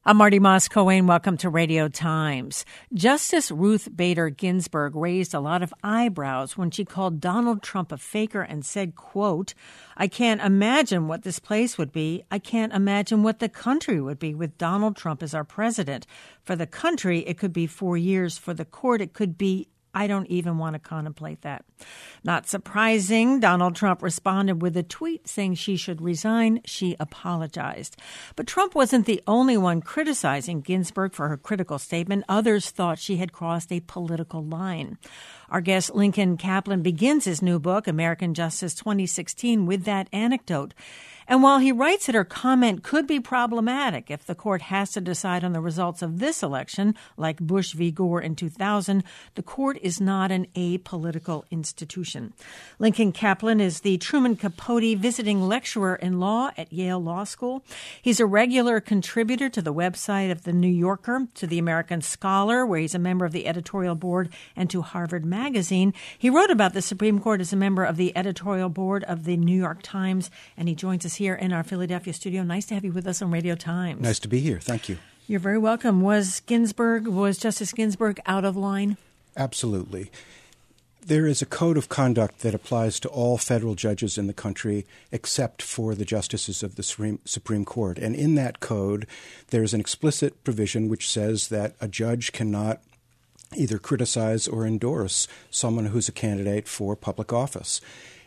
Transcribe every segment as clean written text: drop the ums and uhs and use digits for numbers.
I'm Marty Moss-Cohen. Welcome to Radio Times. Justice Ruth Bader Ginsburg raised a lot of eyebrows when she called Donald Trump a faker and said, quote, "I can't imagine what this place would be. I can't imagine what the country would be with Donald Trump as our president. For the country, it could be 4 years. For the court, it could be I don't even want to contemplate that." Not surprising, Donald Trump responded with a tweet saying she should resign. She apologized. But Trump wasn't the only one criticizing Ginsburg for her critical statement. Others thought she had crossed a political line. Our guest Lincoln Kaplan begins his new book, American Justice 2016, with that anecdote. And while he writes that her comment could be problematic if the court has to decide on the results of this election, like Bush v. Gore in 2000, the court is not an apolitical institution. Lincoln Kaplan is the Truman Capote Visiting Lecturer in Law at Yale Law School. He's a regular contributor to the website of The New Yorker, to The American Scholar, where he's a member of the editorial board, and to Harvard Magazine. He wrote about the Supreme Court as a member of the editorial board of The New York Times, and he joins us here in our Philadelphia studio. Nice to have you with us on Radio Times. Nice to be here. Thank you. You're very welcome. Was Justice Ginsburg out of line? Absolutely. There is a code of conduct that applies to all federal judges in the country except for the justices of the Supreme Court. And in that code, there is an explicit provision which says that a judge cannot either criticize or endorse someone who's a candidate for public office.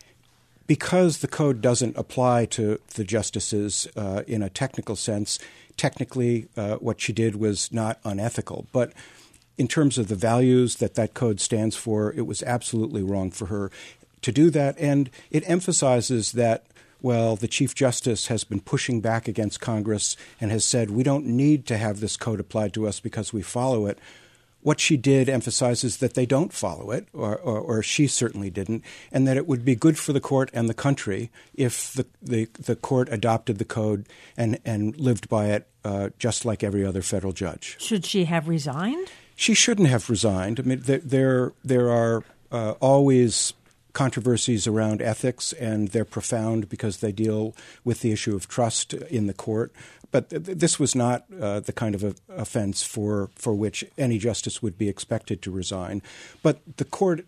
Because the code doesn't apply to the justices in a technical sense, technically what she did was not unethical. But in terms of the values that code stands for, it was absolutely wrong for her to do that. And it emphasizes that, well, the Chief Justice has been pushing back against Congress and has said we don't need to have this code applied to us because we follow it. What she did emphasizes that they don't follow it, or she certainly didn't, and that it would be good for the court and the country if the court adopted the code and lived by it just like every other federal judge. Should she have resigned? She shouldn't have resigned. I mean, there are always controversies around ethics, and they're profound because they deal with the issue of trust in the court. But this was not the kind of offense for which any justice would be expected to resign. But the court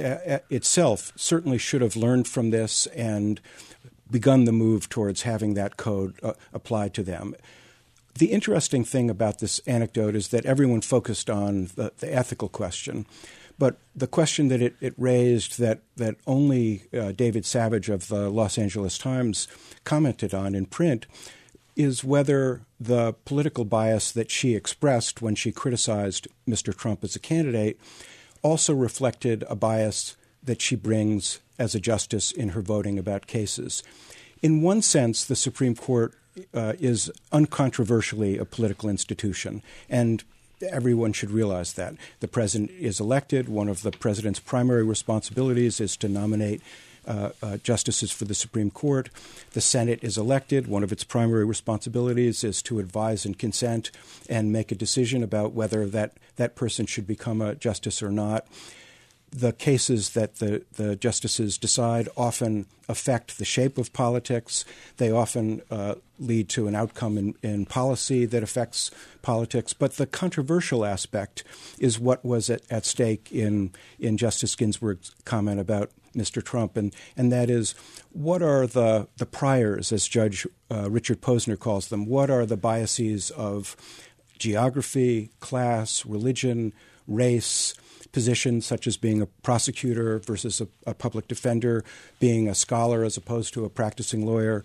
itself certainly should have learned from this and begun the move towards having that code applied to them. The interesting thing about this anecdote is that everyone focused on the ethical question. But the question that it raised that only David Savage of the Los Angeles Times commented on in print is whether the political bias that she expressed when she criticized Mr. Trump as a candidate also reflected a bias that she brings as a justice in her voting about cases. In one sense, the Supreme Court is uncontroversially a political institution, and everyone should realize that. The president is elected. One of the president's primary responsibilities is to nominate justices for the Supreme Court. The Senate is elected. One of its primary responsibilities is to advise and consent and make a decision about whether that person should become a justice or not. The cases that the justices decide often affect the shape of politics. They often lead to an outcome in policy that affects politics. But the controversial aspect is what was at stake in Justice Ginsburg's comment about Mr. Trump, and that is, what are the priors, as Judge Richard Posner calls them? What are the biases of geography, class, religion, race, positions such as being a prosecutor versus a public defender, being a scholar as opposed to a practicing lawyer,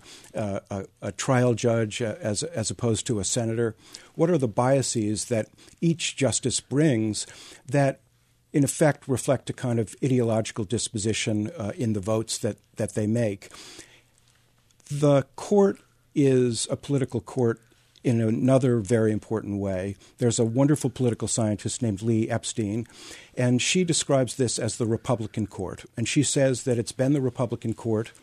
a trial judge as opposed to a senator? What are the biases that each justice brings that in effect reflect a kind of ideological disposition in the votes that they make? The court is a political court in another very important way. There's a wonderful political scientist named Lee Epstein, and she describes this as the Republican court. And she says that it's been the Republican court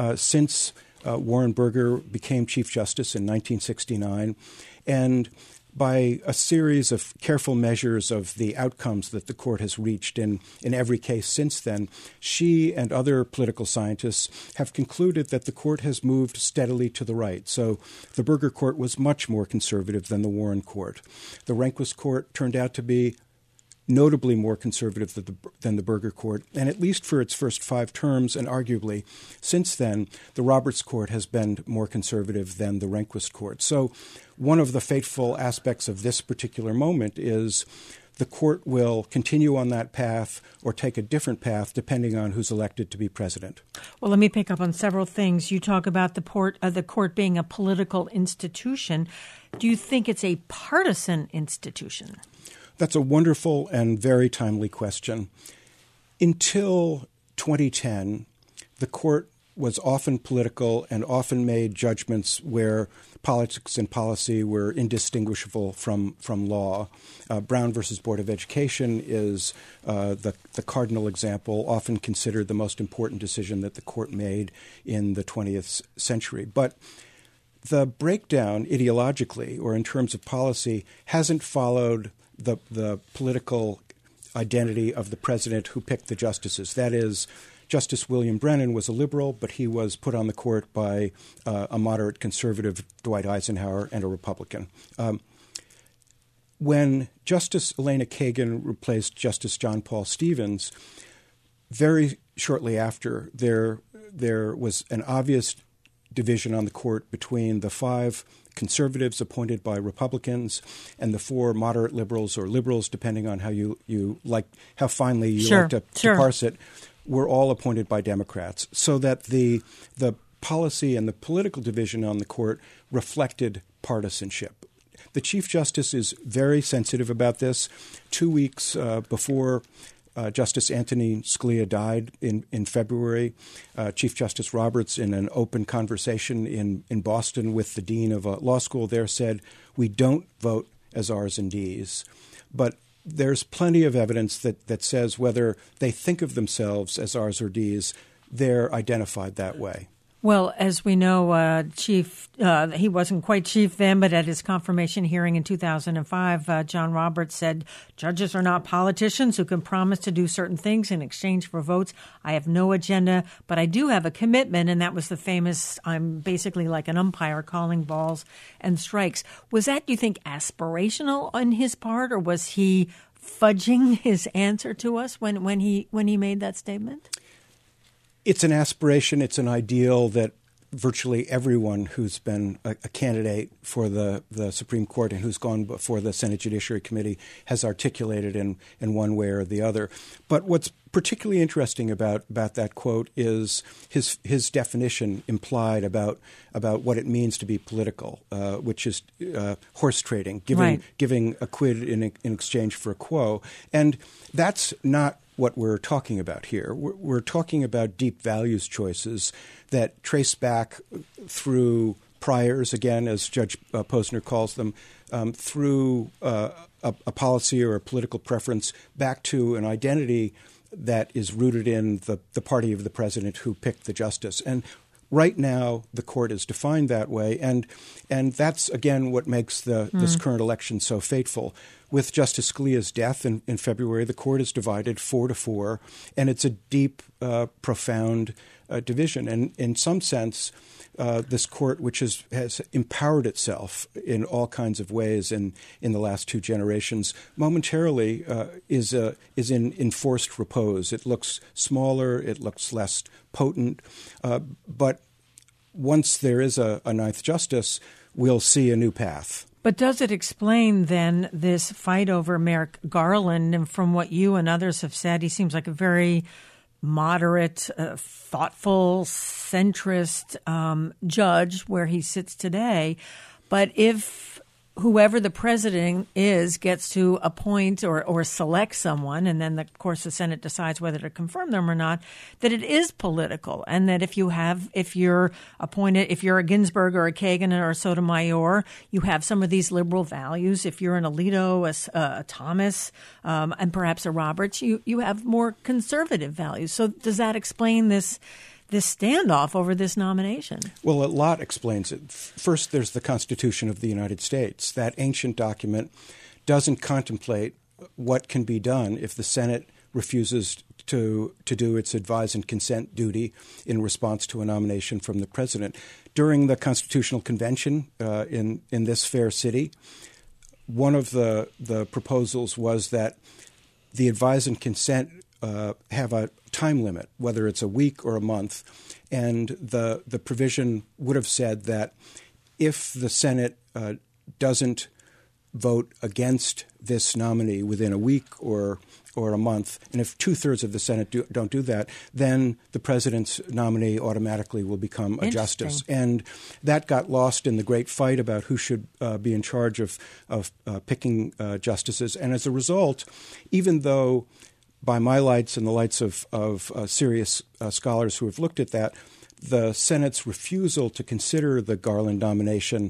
since Warren Burger became Chief Justice in 1969. And by a series of careful measures of the outcomes that the court has reached in every case since then, she and other political scientists have concluded that the court has moved steadily to the right. So the Burger Court was much more conservative than the Warren Court. The Rehnquist Court turned out to be notably more conservative than the Burger Court, and at least for its first 5 terms, and arguably since then, the Roberts Court has been more conservative than the Rehnquist Court. So one of the fateful aspects of this particular moment is the court will continue on that path or take a different path depending on who's elected to be president. Well, let me pick up on several things. You talk about the court being a political institution. Do you think it's a partisan institution? That's a wonderful and very timely question. Until 2010, the court was often political and often made judgments where politics and policy were indistinguishable from law. Brown versus Board of Education is the cardinal example, often considered the most important decision that the court made in the 20th century. But the breakdown ideologically or in terms of policy hasn't followed the political identity of the president who picked the justices. That is, Justice William Brennan was a liberal, but he was put on the court by a moderate conservative, Dwight Eisenhower, and a Republican. When Justice Elena Kagan replaced Justice John Paul Stevens, very shortly after, there was an obvious division on the court between the 5 conservatives appointed by Republicans and the 4 moderate liberals or liberals, depending on how you like, how finely you like to parse it, were all appointed by Democrats, so that the policy and the political division on the court reflected partisanship. The Chief Justice is very sensitive about this. 2 weeks before Justice Antonin Scalia died in February, Chief Justice Roberts, in an open conversation in Boston with the dean of a law school there, said, "We don't vote as R's and D's." But there's plenty of evidence that says whether they think of themselves as R's or D's, they're identified that way. Well, as we know, he wasn't quite chief then, but at his confirmation hearing in 2005, John Roberts said, "Judges are not politicians who can promise to do certain things in exchange for votes. I have no agenda, but I do have a commitment," and that was the famous, "I'm basically like an umpire calling balls and strikes." Was that, do you think, aspirational on his part, or was he fudging his answer to us when he made that statement? It's an aspiration. It's an ideal that virtually everyone who's been a candidate for the Supreme Court and who's gone before the Senate Judiciary Committee has articulated in one way or the other. But what's particularly interesting about that quote is his definition implied about what it means to be political, which is horse trading, giving a quid in exchange for a quo. And that's not what we're talking about here. We're talking about deep values choices that trace back through priors, again, as Judge Posner calls them, through a policy or a political preference back to an identity that is rooted in the party of the president who picked the justice. And right now, the court is defined that way, and that's, again, what makes this current election so fateful. With Justice Scalia's death in February, the court is divided 4-4, and it's a deep, profound division. And in some sense, this court, which has empowered itself in all kinds of ways in the last 2 generations, momentarily is in enforced repose. It looks smaller, it looks less potent, but once there is a ninth justice, we'll see a new path. But does it explain, then, this fight over Merrick Garland? And from what you and others have said, he seems like a very moderate, thoughtful, centrist judge where he sits today. But if whoever the president is gets to appoint or select someone, and then, of course, the Senate decides whether to confirm them or not, that it is political, and that if you're appointed, if you're a Ginsburg or a Kagan or a Sotomayor, you have some of these liberal values. If you're an Alito, a Thomas, and perhaps a Roberts, you have more conservative values. So does that explain this this standoff over this nomination? Well, a lot explains it. First, there's the Constitution of the United States. That ancient document doesn't contemplate what can be done if the Senate refuses to do its advise and consent duty in response to a nomination from the president. During the Constitutional Convention in this fair city, one of the proposals was that the advise and consent have a time limit, whether it's a week or a month, and the provision would have said that if the Senate doesn't vote against this nominee within a week or a month, and if 2/3 of the Senate don't do that, then the president's nominee automatically will become a justice. And that got lost in the great fight about who should be in charge of picking justices. And as a result, even though by my lights and the lights of serious scholars who have looked at that, the Senate's refusal to consider the Garland nomination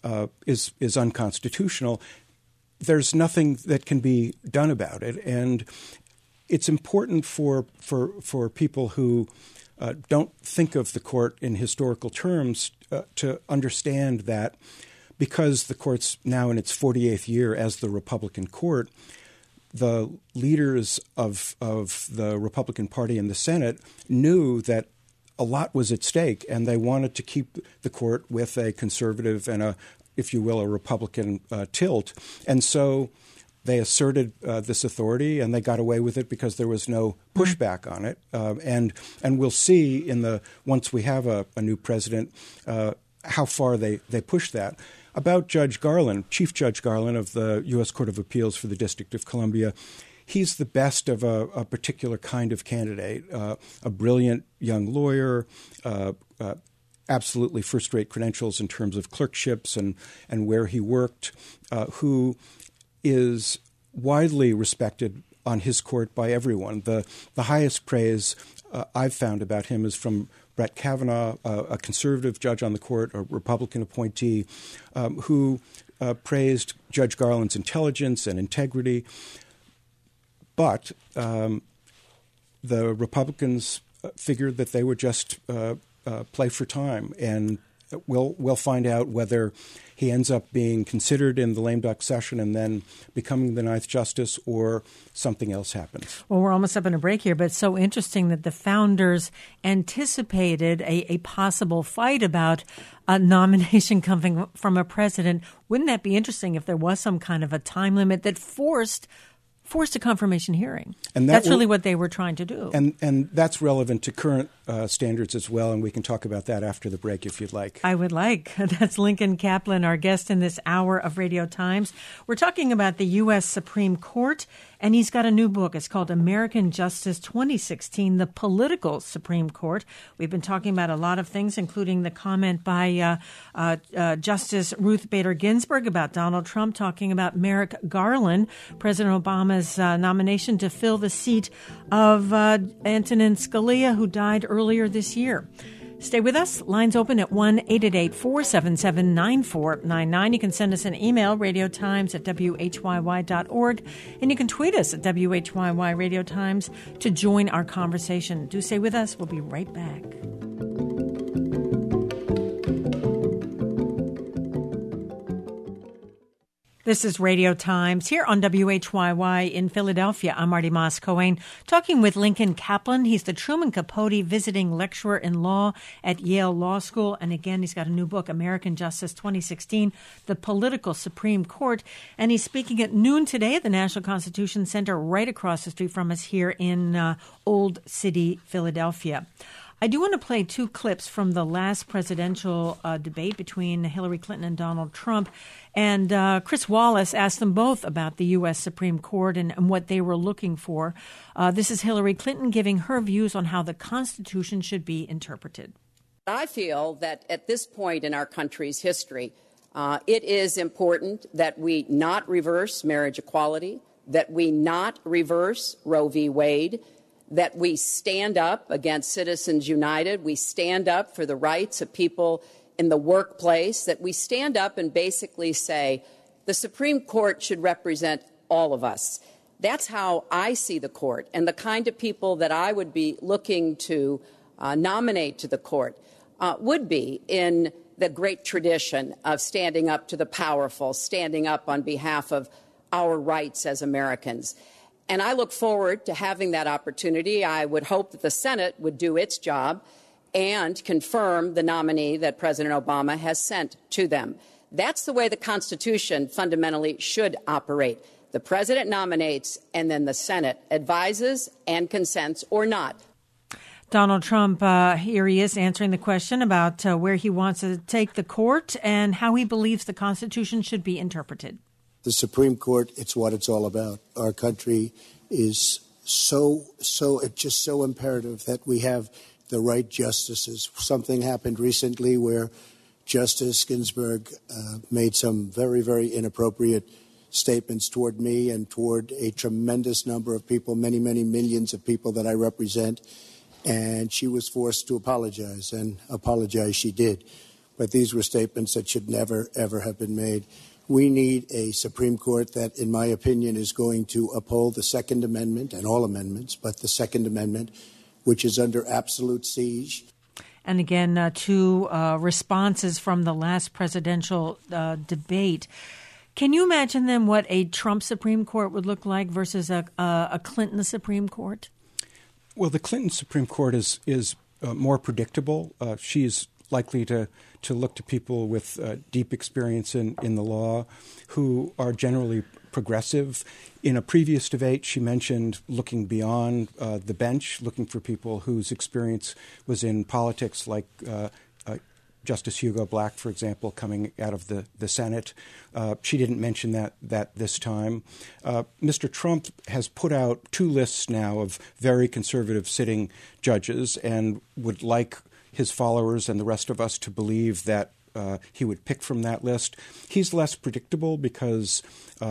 is unconstitutional, there's nothing that can be done about it. And it's important for people who don't think of the court in historical terms to understand that because the court's now in its 48th year as the Republican court, the leaders of the Republican Party in the Senate knew that a lot was at stake, and they wanted to keep the court with a conservative and if you will, a Republican tilt. And so they asserted this authority, and they got away with it because there was no pushback on it. And we'll see once we have a new president how far they push that. About Judge Garland, Chief Judge Garland of the U.S. Court of Appeals for the District of Columbia, he's the best of a particular kind of candidate, a brilliant young lawyer, absolutely first-rate credentials in terms of clerkships and where he worked, who is widely respected on his court by everyone. The highest praise I've found about him is from Brett Kavanaugh, a conservative judge on the court, a Republican appointee, who praised Judge Garland's intelligence and integrity. But the Republicans figured that they would just play for time, and we'll find out whether he ends up being considered in the lame duck session and then becoming the ninth justice, or something else happens. Well, we're almost up in a break here, but it's so interesting that the founders anticipated a possible fight about a nomination coming from a president. Wouldn't that be interesting if there was some kind of a time limit that forced a confirmation hearing? And that's really what they were trying to do. And that's relevant to current standards as well, and we can talk about that after the break if you'd like. I would like. That's Lincoln Kaplan, our guest in this hour of Radio Times. We're talking about the U.S. Supreme Court, and he's got a new book. It's called American Justice 2016, The Political Supreme Court. We've been talking about a lot of things, including the comment by Justice Ruth Bader Ginsburg about Donald Trump, talking about Merrick Garland, President Obama's nomination to fill the seat of Antonin Scalia, who died earlier this year. Stay with us. Lines open at 1-888-477-9499. You can send us an email, radiotimes@whyy.org, and you can tweet us at WHYY Radio Times to join our conversation. Do stay with us. We'll be right back. This is Radio Times here on WHYY in Philadelphia. I'm Marty Moss-Cohen, talking with Lincoln Kaplan. He's the Truman Capote Visiting Lecturer in Law at Yale Law School. And again, he's got a new book, American Justice 2016, The Political Supreme Court. And he's speaking at noon today at the National Constitution Center right across the street from us here in Old City, Philadelphia. I do want to play two clips from the last presidential debate between Hillary Clinton and Donald Trump. And Chris Wallace asked them both about the U.S. Supreme Court and what they were looking for. This is Hillary Clinton giving her views on how the Constitution should be interpreted. I feel that at this point in our country's history, it is important that we not reverse marriage equality, that we not reverse Roe v. Wade, that we stand up against Citizens United, we stand up for the rights of people in the workplace, that we stand up and basically say the Supreme Court should represent all of us. That's how I see the court and the kind of people that I would be looking to nominate to the court would be in the great tradition of standing up to the powerful, standing up on behalf of our rights as Americans. And I look forward to having that opportunity. I would hope that the Senate would do its job and confirm the nominee that President Obama has sent to them. That's the way the Constitution fundamentally should operate. The president nominates, and then the Senate advises and consents or not. Donald Trump, here he is answering the question about where he wants to take the court and how he believes the Constitution should be interpreted. The Supreme Court, it's what it's all about. Our country is it's just so imperative that we have the right justices. Something happened recently where Justice Ginsburg made some very, very inappropriate statements toward me and toward a tremendous number of people, many, many millions of people that I represent. And she was forced to apologize, and apologize she did. But these were statements that should never, ever have been made. We need a Supreme Court that, in my opinion, is going to uphold the Second Amendment and all amendments, but the Second Amendment, which is under absolute siege. And again, two responses from the last presidential debate. Can you imagine then what a Trump Supreme Court would look like versus a Clinton Supreme Court? Well, the Clinton Supreme Court is more predictable. She's likely to look to people with deep experience in the law who are generally progressive. In a previous debate, she mentioned looking beyond the bench, looking for people whose experience was in politics, like Justice Hugo Black, for example, coming out of the Senate. She didn't mention that this time. Mr. Trump has put out two lists now of very conservative sitting judges and would like his followers and the rest of us to believe that he would pick from that list. He's less predictable because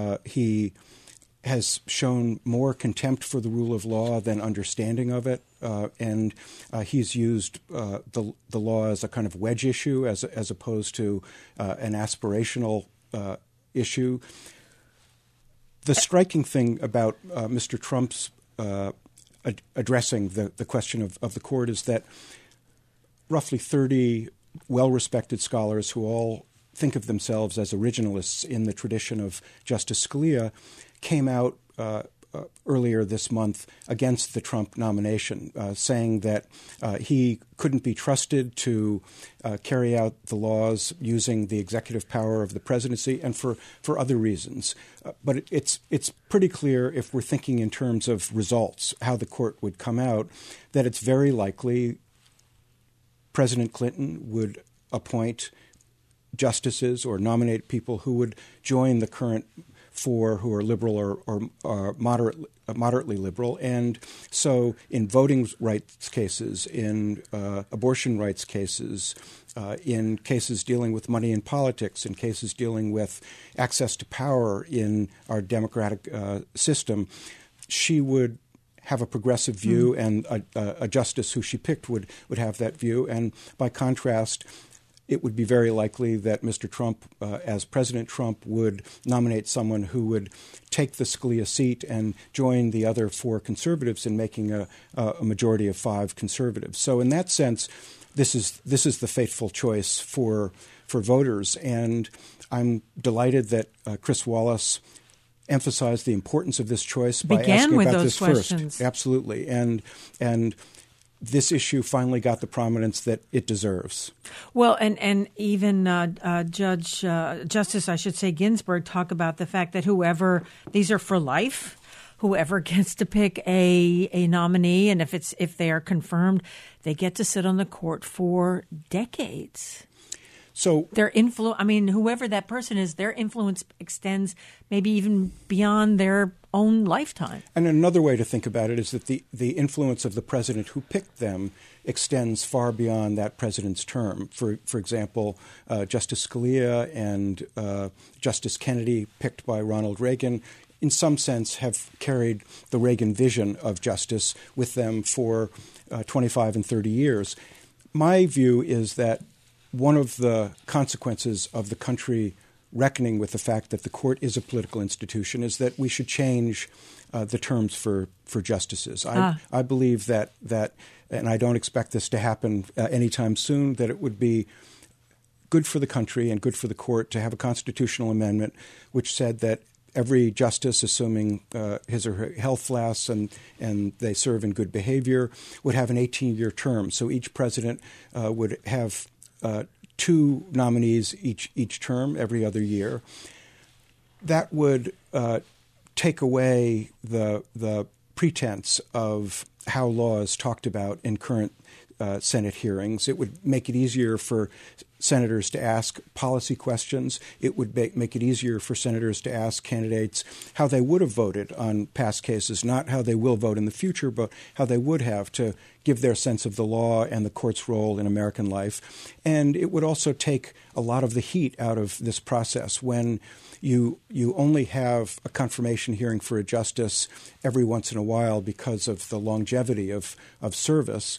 he has shown more contempt for the rule of law than understanding of it, and he's used the law as a kind of wedge issue as opposed to an aspirational issue. The striking thing about Mr. Trump's addressing the question of the court is that roughly 30 well-respected scholars who all think of themselves as originalists in the tradition of Justice Scalia came out earlier this month against the Trump nomination, saying that he couldn't be trusted to carry out the laws using the executive power of the presidency and for other reasons. But it's pretty clear, if we're thinking in terms of results, how the court would come out, that it's very likely President Clinton would appoint justices or nominate people who would join the current four who are liberal or moderately liberal. And so in voting rights cases, in abortion rights cases, in cases dealing with money in politics, in cases dealing with access to power in our democratic system, she would have a progressive view, and a justice who she picked would have that view. And by contrast, it would be very likely that Mr. Trump, as President Trump, would nominate someone who would take the Scalia seat and join the other four conservatives in making a majority of five conservatives. So in that sense, this is the fateful choice for voters. And I'm delighted that Chris Wallace emphasized the importance of this choice by asking about this first. Absolutely. And this issue finally got the prominence that it deserves. Well, and even Justice Ginsburg talked about the fact that these are for life, whoever gets to pick a nominee, and if they are confirmed, they get to sit on the court for decades. So their whoever that person is, their influence extends maybe even beyond their own lifetime. And another way to think about it is that the influence of the president who picked them extends far beyond that president's term. For example, Justice Scalia and Justice Kennedy, picked by Ronald Reagan, in some sense have carried the Reagan vision of justice with them for 25 and 30 years. My view is that one of the consequences of the country reckoning with the fact that the court is a political institution is that we should change the terms for justices. I believe that, and I don't expect this to happen anytime soon, that it would be good for the country and good for the court to have a constitutional amendment which said that every justice, assuming his or her health lasts and they serve in good behavior, would have an 18-year term. So each president would have 2 nominees each term every other year. That would take away the pretense of how law is talked about in current Senate hearings. It would make it easier for senators to ask policy questions. It would make it easier for senators to ask candidates how they would have voted on past cases, not how they will vote in the future, but how they would have, to give their sense of the law and the court's role in American life. And it would also take a lot of the heat out of this process when you only have a confirmation hearing for a justice every once in a while because of the longevity of service.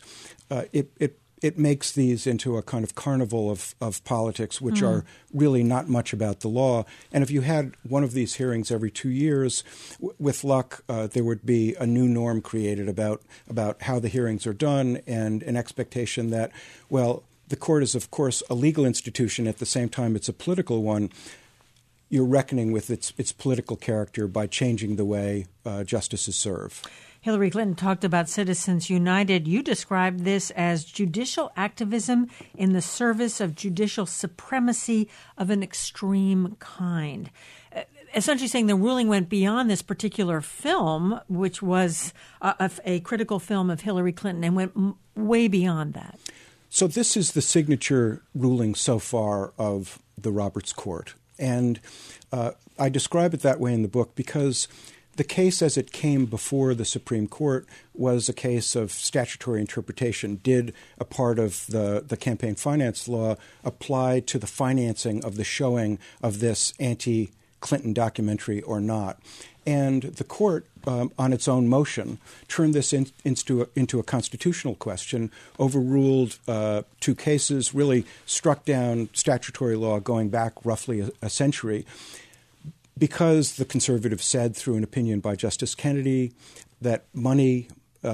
It makes these into a kind of carnival of politics, which are really not much about the law. And if you had one of these hearings every 2 years, with luck, there would be a new norm created about how the hearings are done, and an expectation that, well, the court is, of course, a legal institution. At the same time, it's a political one. You're reckoning with its political character by changing the way justices serve. Hillary Clinton talked about Citizens United. You described this as judicial activism in the service of judicial supremacy of an extreme kind. Essentially saying the ruling went beyond this particular film, which was a critical film of Hillary Clinton, and went way beyond that. So this is the signature ruling so far of the Roberts Court. And I describe it that way in the book because the case as it came before the Supreme Court was a case of statutory interpretation. Did a part of the campaign finance law apply to the financing of the showing of this anti-Clinton documentary or not? And the court, on its own motion, turned this into a constitutional question, overruled 2 cases, really struck down statutory law going back roughly a century, because the conservatives said through an opinion by Justice Kennedy that money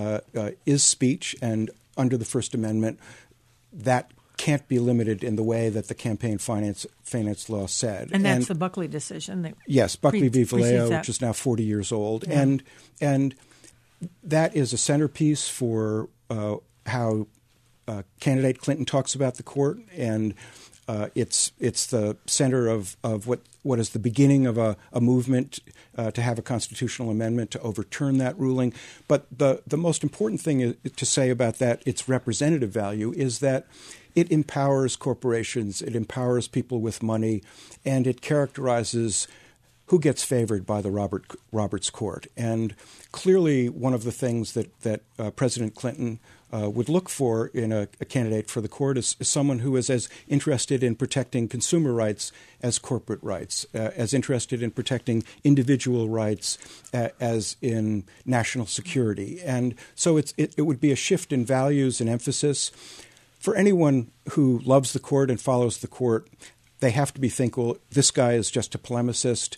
is speech, and under the First Amendment, that can't be limited in the way that the campaign finance law said. And that's the Buckley decision. Yes, Buckley v. Valeo, which is now 40 years old. Yeah. And that is a centerpiece for how candidate Clinton talks about the court, and it's the center of what is the beginning of a movement to have a constitutional amendment to overturn that ruling. But the most important thing to say about that, its representative value, is that it empowers corporations, it empowers people with money, and it characterizes who gets favored by the Roberts Court. And clearly one of the things that President Clinton would look for in a candidate for the court is someone who is as interested in protecting consumer rights as corporate rights, as interested in protecting individual rights as in national security. And so it would be a shift in values and emphasis. For anyone who loves the court and follows the court, they have to be thinking, well, this guy is just a polemicist.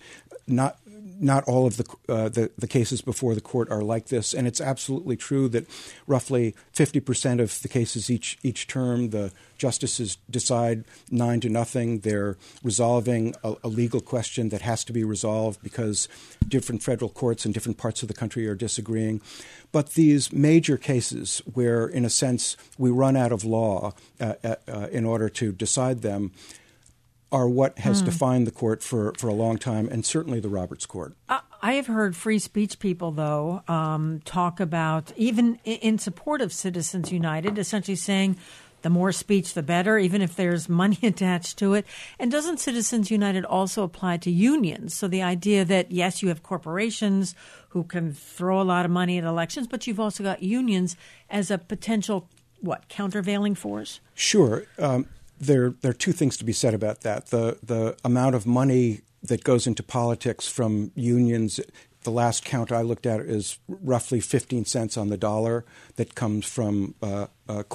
Not all of the cases before the court are like this, and it's absolutely true that roughly 50% of the cases each term, the justices decide 9-0. They're resolving a legal question that has to be resolved because different federal courts in different parts of the country are disagreeing. But these major cases where, in a sense, we run out of law in order to decide them are what has defined the court for a long time, and certainly the Roberts Court. I have heard free speech people, though, talk about, even in support of Citizens United, essentially saying the more speech, the better, even if there's money attached to it. And doesn't Citizens United also apply to unions? So the idea that, yes, you have corporations who can throw a lot of money at elections, but you've also got unions as a potential, countervailing force? Sure. There are 2 things to be said about that. The amount of money that goes into politics from unions, the last count I looked at is roughly 15 cents on the dollar that comes from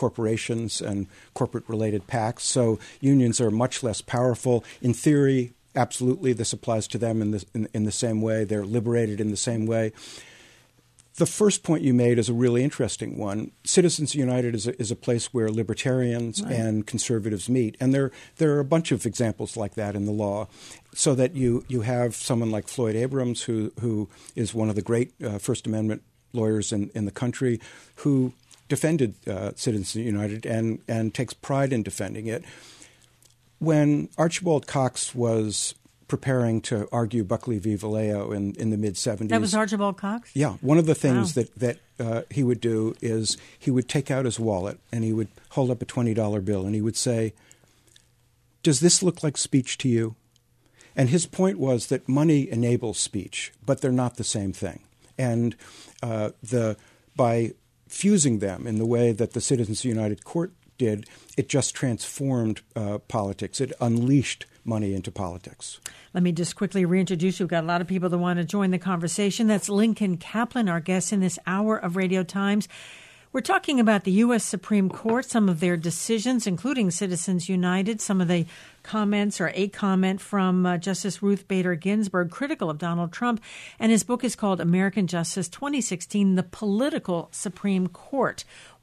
corporations and corporate-related PACs. So unions are much less powerful. In theory, absolutely, this applies to them in the same way. They're liberated in the same way. The first point you made is a really interesting one. Citizens United is a place where libertarians and conservatives meet, and there are a bunch of examples like that in the law. So that you have someone like Floyd Abrams, who is one of the great First Amendment lawyers in the country, who defended Citizens United and takes pride in defending it. When Archibald Cox was preparing to argue Buckley v. Vallejo in the mid-'70s. That was Archibald Cox? Yeah. One of the things that he would do is he would take out his wallet and he would hold up a $20 bill and he would say, "Does this look like speech to you?" And his point was that money enables speech, but they're not the same thing. And by fusing them in the way that the Citizens United Court did, it just transformed politics. It unleashed money into politics. Let me just quickly reintroduce you. We've got a lot of people that want to join the conversation. That's Lincoln Kaplan, our guest in this hour of Radio Times. We're talking about the U.S. Supreme Court, some of their decisions, including Citizens United, some of the comments or a comment from Justice Ruth Bader Ginsburg, critical of Donald Trump. And his book is called American Justice 2016, The Political Supreme Court.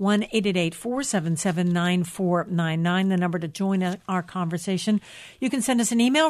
1-888-477-9499, the number to join our conversation. You can send us an email,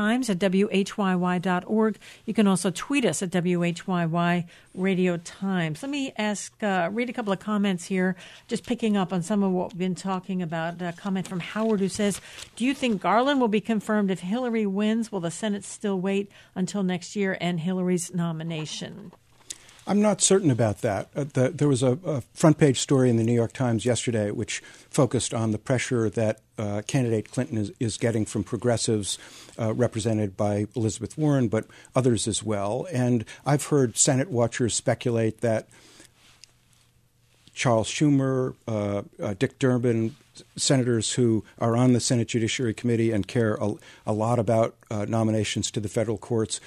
radiotimes@whyy.org. You can also tweet us at WHYY Radio Times. Let me read a couple of comments here, just picking up on some of what we've been talking about. A comment from Howard who says, do you think Garland will be confirmed if Hillary wins? Will the Senate still wait until next year and Hillary's nomination? I'm not certain about that. There was a front-page story in the New York Times yesterday which focused on the pressure that candidate Clinton is getting from progressives represented by Elizabeth Warren, but others as well. And I've heard Senate watchers speculate that Charles Schumer, Dick Durbin, senators who are on the Senate Judiciary Committee and care a lot about nominations to the federal courts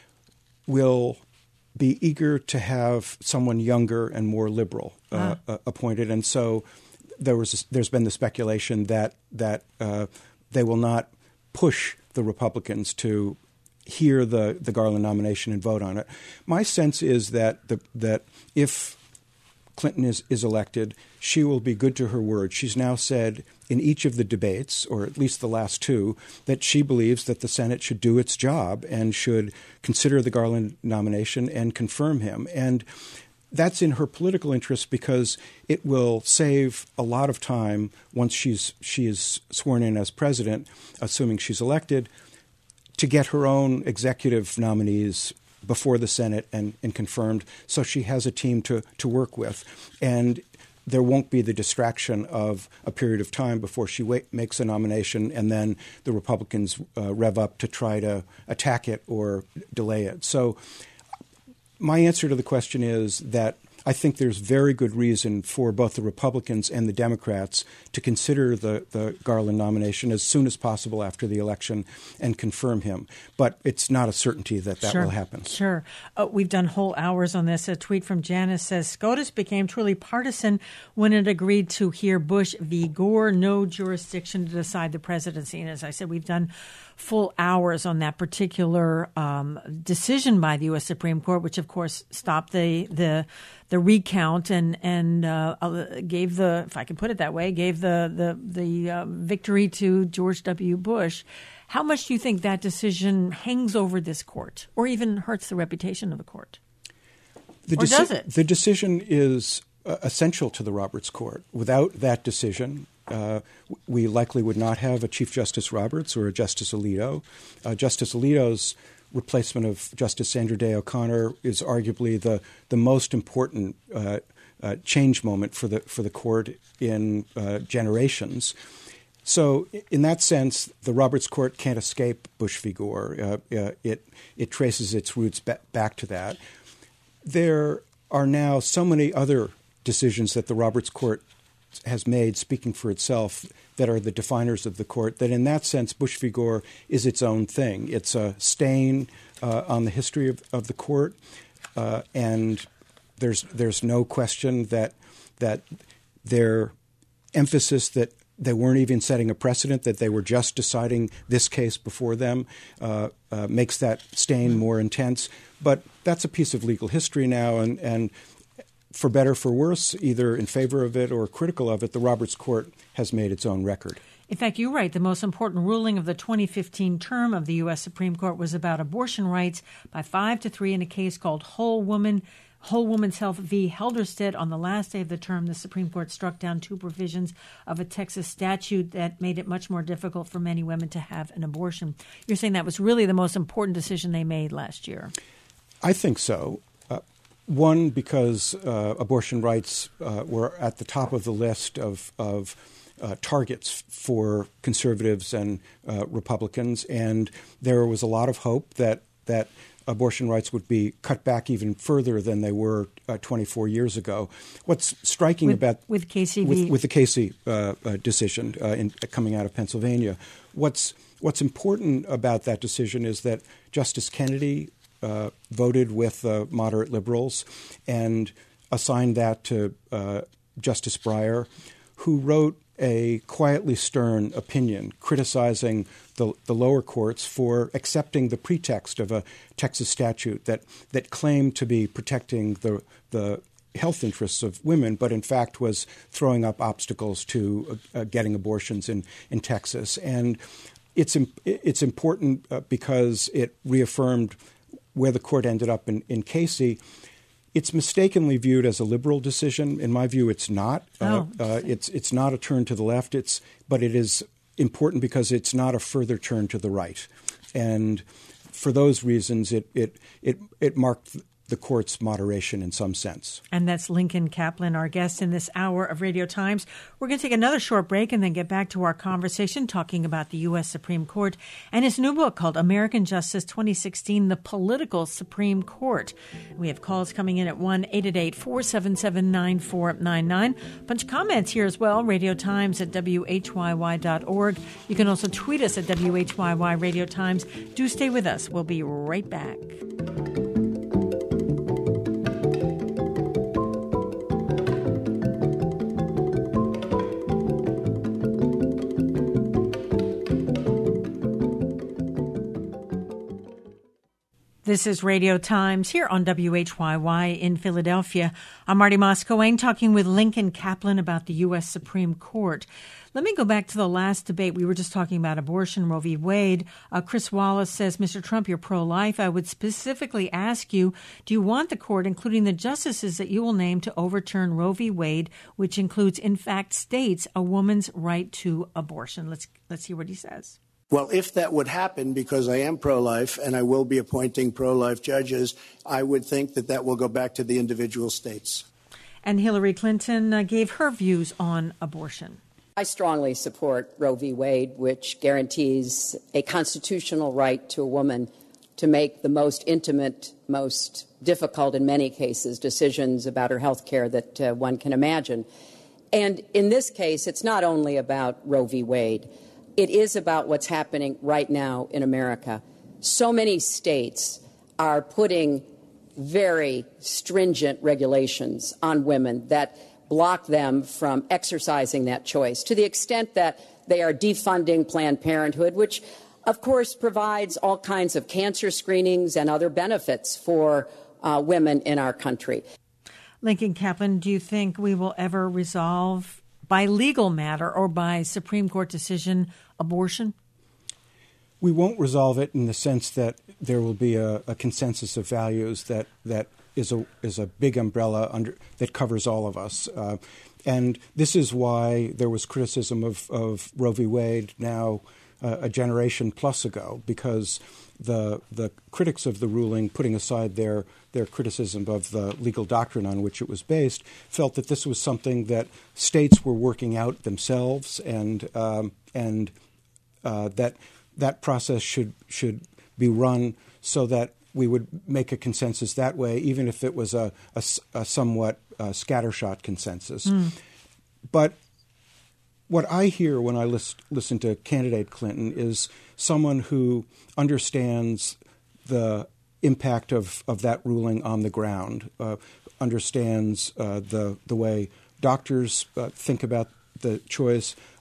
will be eager to have someone younger and more liberal appointed. And so there's been the speculation that they will not push the Republicans to hear the Garland nomination and vote on it. My sense is that if Clinton is elected, she will be good to her word. She's now said in each of the debates, or at least the last two, that she believes that the Senate should do its job and should consider the Garland nomination and confirm him. And that's in her political interest because it will save a lot of time once she is sworn in as president, assuming she's elected, to get her own executive nominees before the Senate and confirmed, so she has a team to work with. And there won't be the distraction of a period of time before she makes a nomination and then the Republicans rev up to try to attack it or delay it. So my answer to the question is that I think there's very good reason for both the Republicans and the Democrats to consider the Garland nomination as soon as possible after the election and confirm him. But it's not a certainty that will happen. Sure. We've done whole hours on this. A tweet from Janice says, SCOTUS became truly partisan when it agreed to hear Bush v. Gore, no jurisdiction to decide the presidency. And as I said, we've done full hours on that particular decision by the U.S. Supreme Court, which, of course, stopped the recount and gave the, if I can put it that way, gave the victory to George W. Bush. How much do you think that decision hangs over this court or even hurts the reputation of the court? Or does it? The decision is essential to the Roberts Court. Without that decision, we likely would not have a Chief Justice Roberts or a Justice Alito. Justice Alito's replacement of Justice Sandra Day O'Connor is arguably the most important change moment for the court in generations. So in that sense, the Roberts Court can't escape Bush v. Gore. It traces its roots back to that. There are now so many other decisions that the Roberts Court has made, speaking for itself, that are the definers of the court, that in that sense, Bush v. Gore is its own thing. It's a stain on the history of the court, and there's no question that their emphasis that they weren't even setting a precedent, that they were just deciding this case before them, makes that stain more intense. But that's a piece of legal history now, and for better, for worse, either in favor of it or critical of it, the Roberts Court has made its own record. In fact, you're right. The most important ruling of the 2015 term of the U.S. Supreme Court was about abortion rights by 5-3 in a case called Whole Woman's Health v. Helderstedt. On the last day of the term, the Supreme Court struck down 2 provisions of a Texas statute that made it much more difficult for many women to have an abortion. You're saying that was really the most important decision they made last year. I think so. One, because abortion rights were at the top of the list of targets for conservatives and Republicans, and there was a lot of hope that abortion rights would be cut back even further than they were 24 years ago. What's striking with Casey with the Casey decision coming out of Pennsylvania, what's important about that decision is that Justice Kennedy voted with moderate liberals and assigned that to Justice Breyer, who wrote a quietly stern opinion criticizing the lower courts for accepting the pretext of a Texas statute that claimed to be protecting the health interests of women, but in fact was throwing up obstacles to getting abortions in Texas. And it's important because it reaffirmed where the court ended up in Casey. It's mistakenly viewed as a liberal decision. In my view, it's not. It's not a turn to the left. But it is important because it's not a further turn to the right. And for those reasons, it marked the court's moderation in some sense. And that's Lincoln Kaplan, our guest in this hour of Radio Times. We're going to take another short break and then get back to our conversation talking about the U.S. Supreme Court and his new book called American Justice 2016, The Political Supreme Court. We have calls coming in at 1-888-477-9499. Bunch of comments here as well, Radio Times at WHYY.org. You can also tweet us at WHYY Radio Times. Do stay with us. We'll be right back. This is Radio Times here on WHYY in Philadelphia. I'm Marty Moscowane talking with Lincoln Kaplan about the U.S. Supreme Court. Let me go back to the last debate. We were just talking about abortion, Roe v. Wade. Chris Wallace says, Mr. Trump, you're pro-life. I would specifically ask you, do you want the court, including the justices that you will name, to overturn Roe v. Wade, which includes, in fact, states a woman's right to abortion? Let's hear what he says. Well, if that would happen, because I am pro-life and I will be appointing pro-life judges, I would think that will go back to the individual states. And Hillary Clinton gave her views on abortion. I strongly support Roe v. Wade, which guarantees a constitutional right to a woman to make the most intimate, most difficult in many cases, decisions about her health care that one can imagine. And in this case, it's not only about Roe v. Wade. It is about what's happening right now in America. So many states are putting very stringent regulations on women that block them from exercising that choice, to the extent that they are defunding Planned Parenthood, which, of course, provides all kinds of cancer screenings and other benefits for women in our country. Lincoln Kaplan, do you think we will ever resolve, by legal matter or by Supreme Court decision, abortion? We won't resolve it in the sense that there will be a consensus of values that is a big umbrella that covers all of us. And this is why there was criticism of Roe v. Wade now a generation plus ago, because the critics of the ruling, putting aside their criticism of the legal doctrine on which it was based, felt that this was something that states were working out themselves, and that process should be run so that we would make a consensus that way, even if it was a somewhat scattershot consensus. But what I hear when I listen to candidate Clinton is someone who understands the impact of that ruling on the ground, understands the way doctors think about the choice,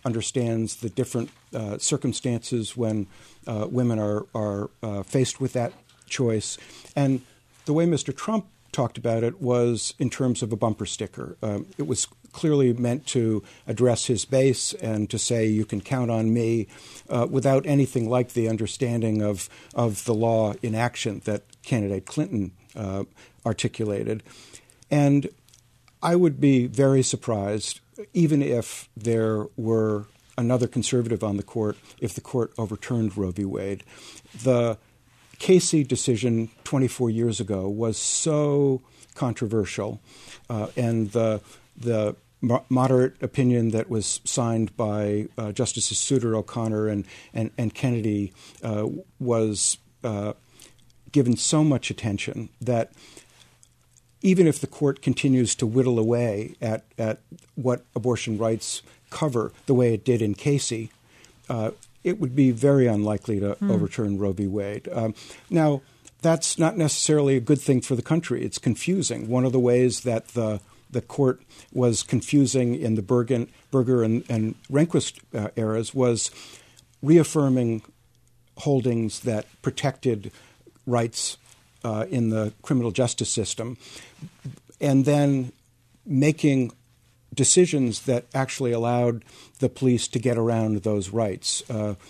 understands the different circumstances when women are faced with that choice. And the way Mr. Trump talked about it was in terms of a bumper sticker. It was clearly meant to address his base and to say you can count on me without anything like the understanding of the law in action that candidate Clinton articulated. And I would be very surprised, even if there were another conservative on the court, if the court overturned Roe v. Wade. The Casey decision 24 years ago was so controversial, and the moderate opinion that was signed by Justices Souter, O'Connor, and Kennedy was given so much attention that even if the court continues to whittle away at what abortion rights cover the way it did in Casey, it would be very unlikely to overturn Roe v. Wade. Now, that's not necessarily a good thing for the country. It's confusing. One of the ways that the court was confusing in the Berger and Rehnquist eras was reaffirming holdings that protected rights in the criminal justice system, and then making decisions that actually allowed the police to get around those rights,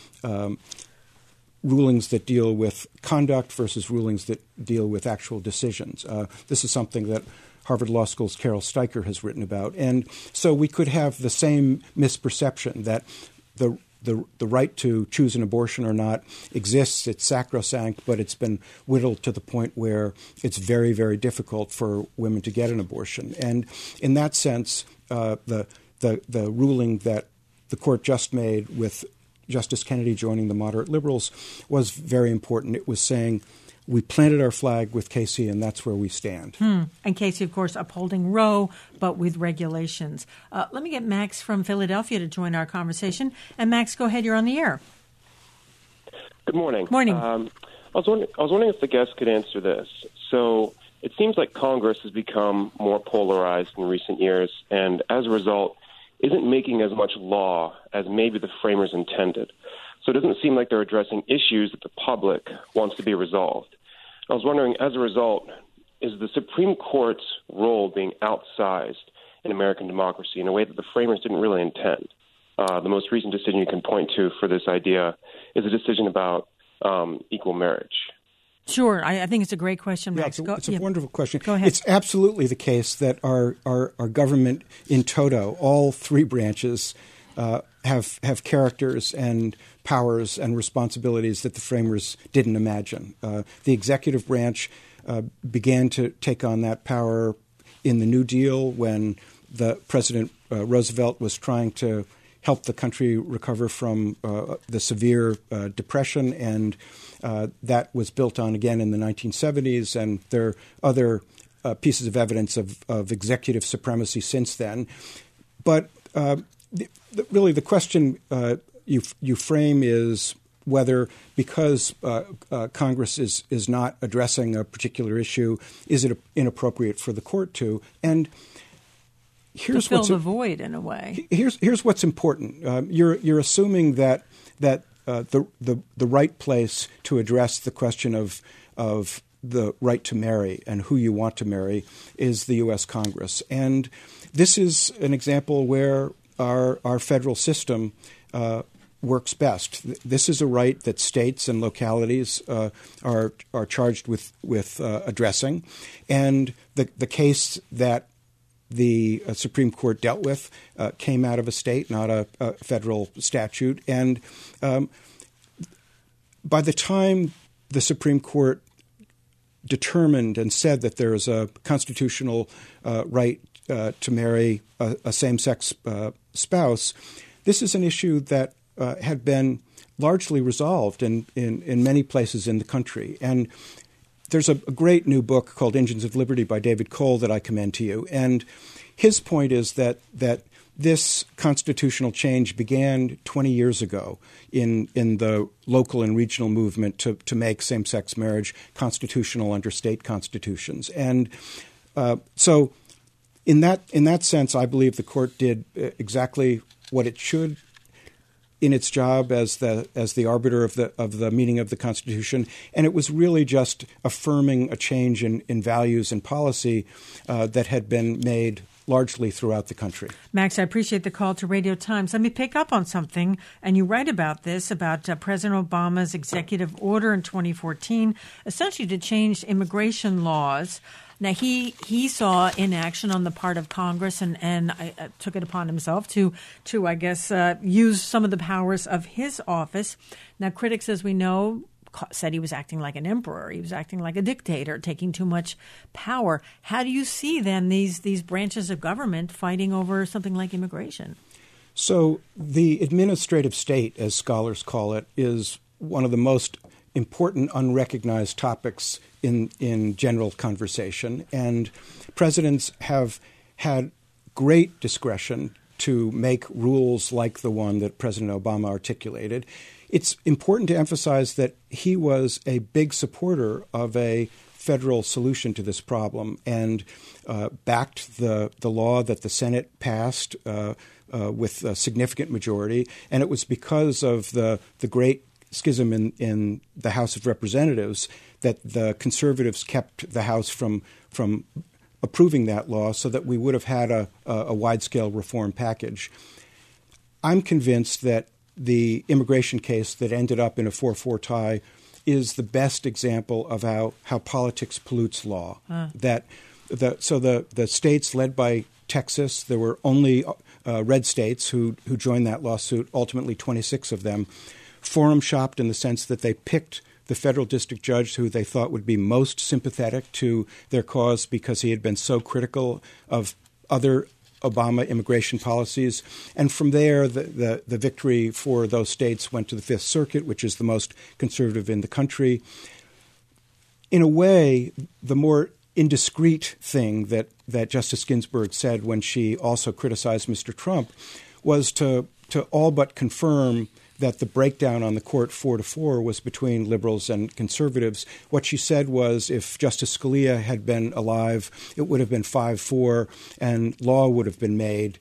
rulings that deal with conduct versus rulings that deal with actual decisions. This is something that Harvard Law School's Carol Steiker has written about. And so we could have the same misperception that the right to choose an abortion or not exists. It's sacrosanct, but it's been whittled to the point where it's very, very difficult for women to get an abortion. And in that sense, the ruling that the court just made with Justice Kennedy joining the moderate liberals was very important. It was saying we planted our flag with Casey, and that's where we stand. And Casey, of course, upholding Roe, but with regulations. Let me get Max from Philadelphia to join our conversation. And Max, go ahead. You're on the air. Good morning. Morning. I was wondering if the guest could answer this. So it seems like Congress has become more polarized in recent years, and as a result, isn't making as much law as maybe the framers intended. So it doesn't seem like they're addressing issues that the public wants to be resolved. I was wondering, as a result, is the Supreme Court's role being outsized in American democracy in a way that the framers didn't really intend? The most recent decision you can point to for this idea is a decision about equal marriage. Sure. I think it's a great question, Max. It's a wonderful question. Go ahead. It's absolutely the case that our government in toto, all three branches, have characters and powers and responsibilities that the framers didn't imagine. The executive branch began to take on that power in the New Deal when the President Roosevelt was trying to help the country recover from the severe depression, and that was built on again in the 1970s, and there are other pieces of evidence of executive supremacy since then. But really the question you frame is whether, because Congress is not addressing a particular issue, is it inappropriate for the court to? And here's to fill the void in a way. Here's what's important. You're assuming that the right place to address the question of the right to marry and who you want to marry is the U.S. Congress, and this is an example where our federal system works best. This is a right that states and localities are charged with addressing, and the case that the Supreme Court dealt with came out of a state, not a federal statute. And by the time the Supreme Court determined and said that there is a constitutional right to marry a same-sex spouse, this is an issue that had been largely resolved in many places in the country. And there's a great new book called Engines of Liberty by David Cole that I commend to you. And his point is that this constitutional change began 20 years ago in the local and regional movement to make same-sex marriage constitutional under state constitutions. And so in that sense, I believe the court did exactly what it should in its job as the arbiter of the meaning of the Constitution, and it was really just affirming a change in values and policy that had been made largely throughout the country. Max, I appreciate the call to Radio Times. Let me pick up on something, and you write about this, about President Obama's executive order in 2014, essentially to change immigration laws. Now, he saw inaction on the part of Congress and took it upon himself to I guess, use some of the powers of his office. Now, critics, as we know, said he was acting like an emperor. He was acting like a dictator, taking too much power. How do you see, then, these branches of government fighting over something like immigration? So the administrative state, as scholars call it, is one of the most important unrecognized topics in general conversation. And presidents have had great discretion to make rules like the one that President Obama articulated. It's important to emphasize that he was a big supporter of a federal solution to this problem and backed the law that the Senate passed with a significant majority. And it was because of the great schism in the House of Representatives that the conservatives kept the House from approving that law so that we would have had a wide-scale reform package. I'm convinced that the immigration case that ended up in a 4-4 tie is the best example of how politics pollutes law. So the states led by Texas, there were only red states who joined that lawsuit, ultimately 26 of them, forum shopped in the sense that they picked the federal district judge who they thought would be most sympathetic to their cause because he had been so critical of other Obama immigration policies. And from there, the victory for those states went to the Fifth Circuit, which is the most conservative in the country. In a way, the more indiscreet thing that Justice Ginsburg said when she also criticized Mr. Trump was to all but confirm that the breakdown on the court 4-4 was between liberals and conservatives. What she said was if Justice Scalia had been alive, it would have been 5-4, and law would have been made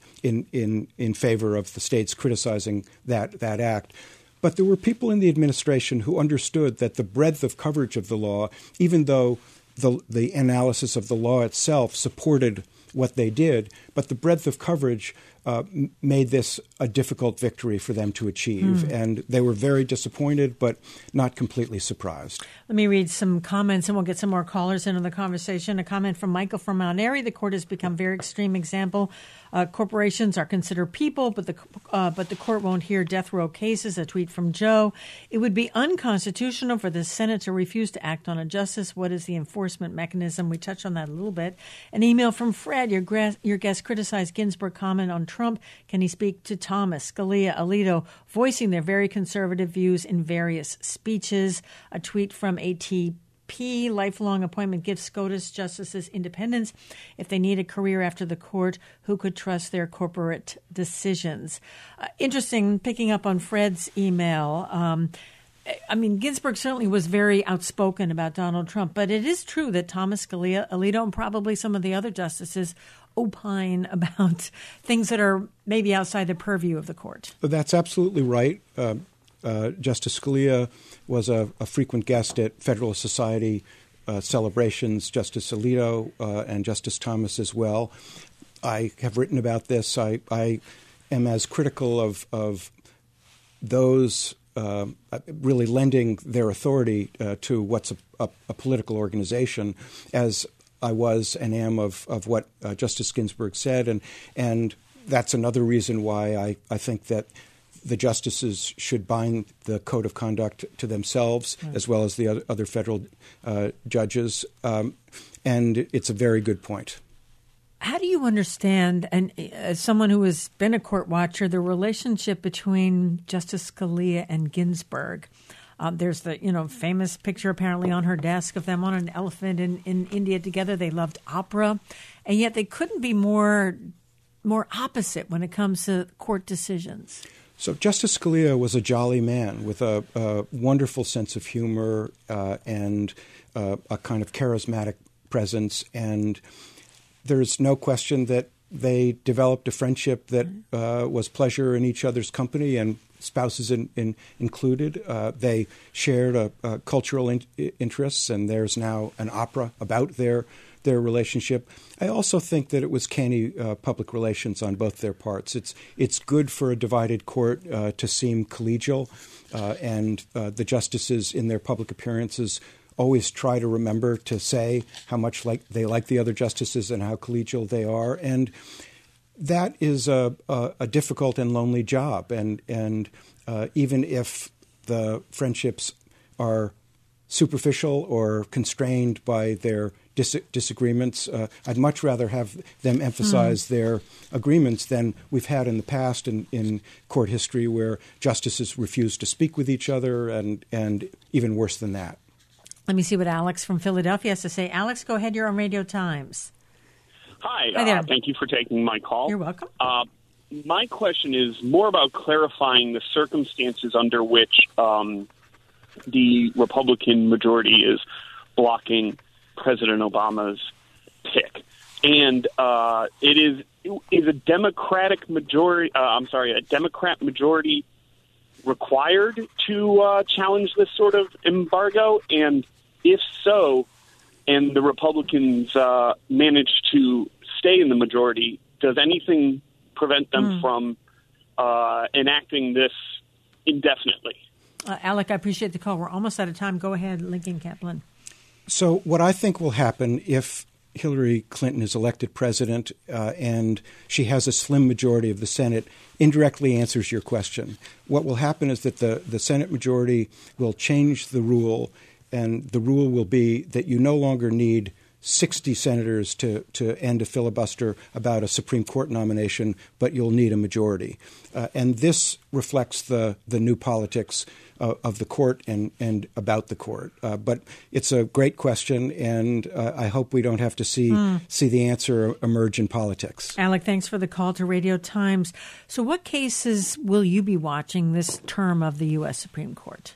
in favor of the states criticizing that act. But there were people in the administration who understood that the breadth of coverage of the law, even though the analysis of the law itself supported what they did, but the breadth of coverage made this a difficult victory for them to achieve. And they were very disappointed, but not completely surprised. Let me read some comments, and we'll get some more callers into the conversation. A comment from Michael from Mount Airy. The court has become a very extreme example. Corporations are considered people, but the court won't hear death row cases. A tweet from Joe. It would be unconstitutional for the Senate to refuse to act on a justice. What is the enforcement mechanism? We touched on that a little bit. An email from Fred. Your guest criticized Ginsburg comment on Trump. Can he speak to Thomas, Scalia, Alito, voicing their very conservative views in various speeches? A tweet from ATP. Lifelong appointment gives SCOTUS justices independence. If they need a career after the court, who could trust their corporate decisions? Interesting, picking up on Fred's email. Ginsburg certainly was very outspoken about Donald Trump, but it is true that Thomas, Scalia, Alito, and probably some of the other justices opine about things that are maybe outside the purview of the court. That's absolutely right. Justice Scalia was a frequent guest at Federalist Society celebrations, Justice Alito and Justice Thomas as well. I have written about this. I am as critical of those really lending their authority to what's a political organization as I was and am of what Justice Ginsburg said. And that's another reason why I think that the justices should bind the code of conduct to themselves as well as the other federal judges. And it's a very good point. How do you understand, and as someone who has been a court watcher, the relationship between Justice Scalia and Ginsburg? There's the famous picture apparently on her desk of them on an elephant in India together. They loved opera, and yet they couldn't be more opposite when it comes to court decisions. So Justice Scalia was a jolly man with a wonderful sense of humor and a kind of charismatic presence, and there's no question that they developed a friendship that was pleasure in each other's company, and spouses included. They shared cultural interests, and there's now an opera about their relationship. I also think that it was canny public relations on both their parts. It's good for a divided court to seem collegial, and the justices in their public appearances always try to remember to say how much they like the other justices and how collegial they are. And that is a difficult and lonely job. And even if the friendships are superficial or constrained by their disagreements, I'd much rather have them emphasize their agreements than we've had in the past in court history, where justices refuse to speak with each other, and even worse than that. Let me see what Alex from Philadelphia has to say. Alex, go ahead. You're on Radio Times. Hi there. Thank you for taking my call. You're welcome. My question is more about clarifying the circumstances under which the Republican majority is blocking President Obama's pick. And it is a Democratic majority. A Democrat majority required to challenge this sort of embargo? And if so, and the Republicans manage to stay in the majority, does anything prevent them from enacting this indefinitely? Alec, I appreciate the call. We're almost out of time. Go ahead, Lincoln Kaplan. So what I think will happen if Hillary Clinton is elected president and she has a slim majority of the Senate indirectly answers your question. What will happen is that the Senate majority will change the rule, and the rule will be that you no longer need 60 senators to end a filibuster about a Supreme Court nomination, but you'll need a majority. And this reflects the new politics of the court and about the court. But it's a great question, and I hope we don't have to see the answer emerge in politics. Alec, thanks for the call to Radio Times. So what cases will you be watching this term of the U.S. Supreme Court?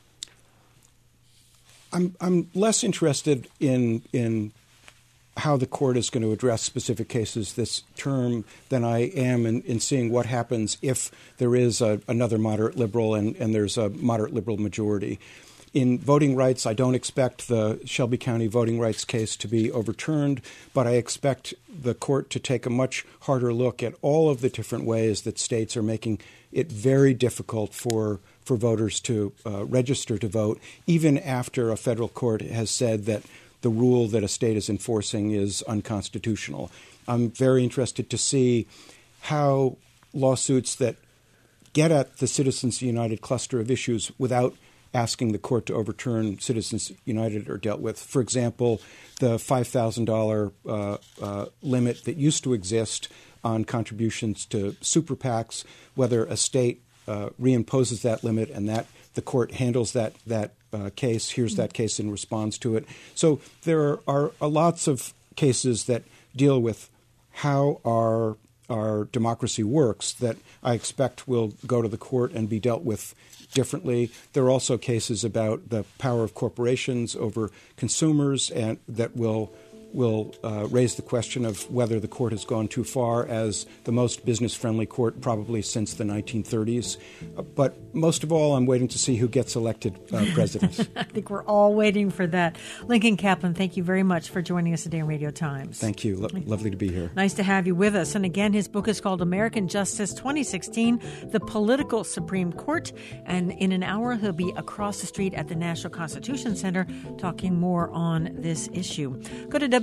I'm less interested in how the court is going to address specific cases this term than I am in seeing what happens if there is another moderate liberal and there's a moderate liberal majority. In voting rights, I don't expect the Shelby County voting rights case to be overturned, but I expect the court to take a much harder look at all of the different ways that states are making it very difficult for voters to register to vote, even after a federal court has said that the rule that a state is enforcing is unconstitutional. I'm very interested to see how lawsuits that get at the Citizens United cluster of issues without asking the court to overturn Citizens United are dealt with. For example, the $5,000 limit that used to exist on contributions to super PACs, whether a state reimposes that limit and that the court handles that case, hears that case and responds to it. So there are lots of cases that deal with how our democracy works that I expect will go to the court and be dealt with differently. There are also cases about the power of corporations over consumers, and that will raise the question of whether the court has gone too far as the most business-friendly court probably since the 1930s. But most of all, I'm waiting to see who gets elected president. I think we're all waiting for that. Lincoln Kaplan, thank you very much for joining us today on Radio Times. Thank you. Lovely to be here. Nice to have you with us. And again, his book is called American Justice 2016, The Political Supreme Court. And in an hour, he'll be across the street at the National Constitution Center talking more on this issue. Go to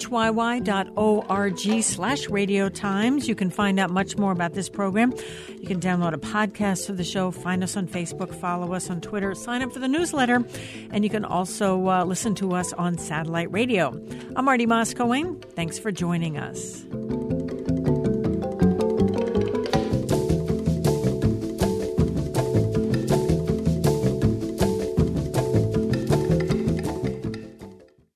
WHYY.org/Radio Times. You can find out much more about this program. You can download a podcast of the show, find us on Facebook, follow us on Twitter, sign up for the newsletter, and you can also listen to us on satellite radio. I'm Marty Moss-Cohen. Thanks for joining us.